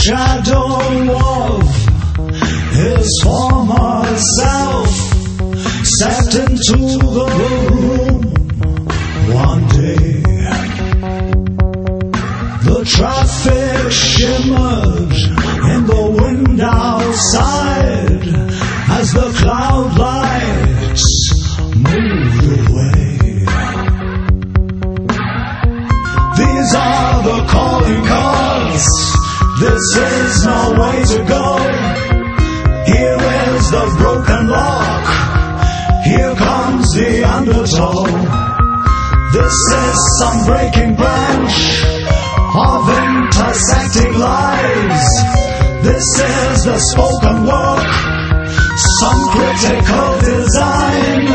shadow of his former self stepped into the room one day. The traffic shimmered in the wind outside as the cloud lights moved away. These are the calling cards. This is no way to go. Here is the broken lock. Here comes the undertow. This is some breaking branch of intersecting lives. This is the spoken word, some critical design.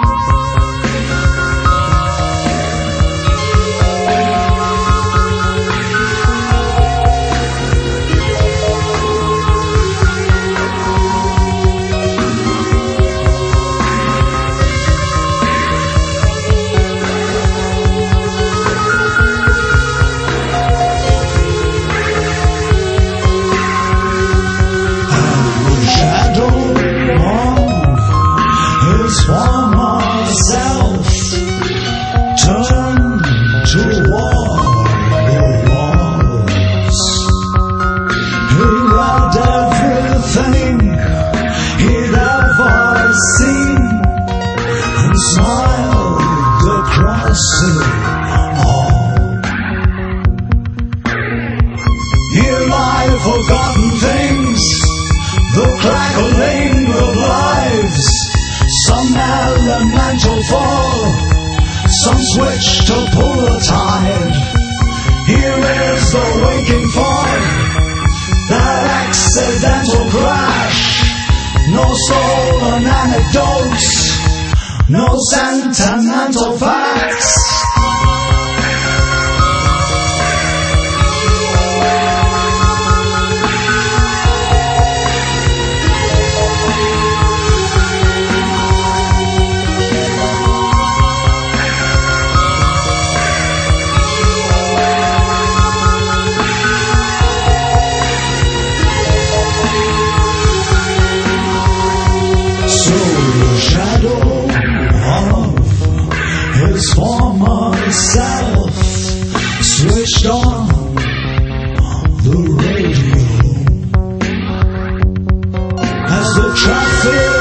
Former self turned toward the walls. He read everything he'd ever seen and smiled across it all. Here lie forgotten things, the crackling of lives. Some elemental fall, some switch to pull the tide. Here is the waking fog, that accidental crash. No stolen anecdotes, no sentimental facts. Shadow of his former self switched on the radio as the traffic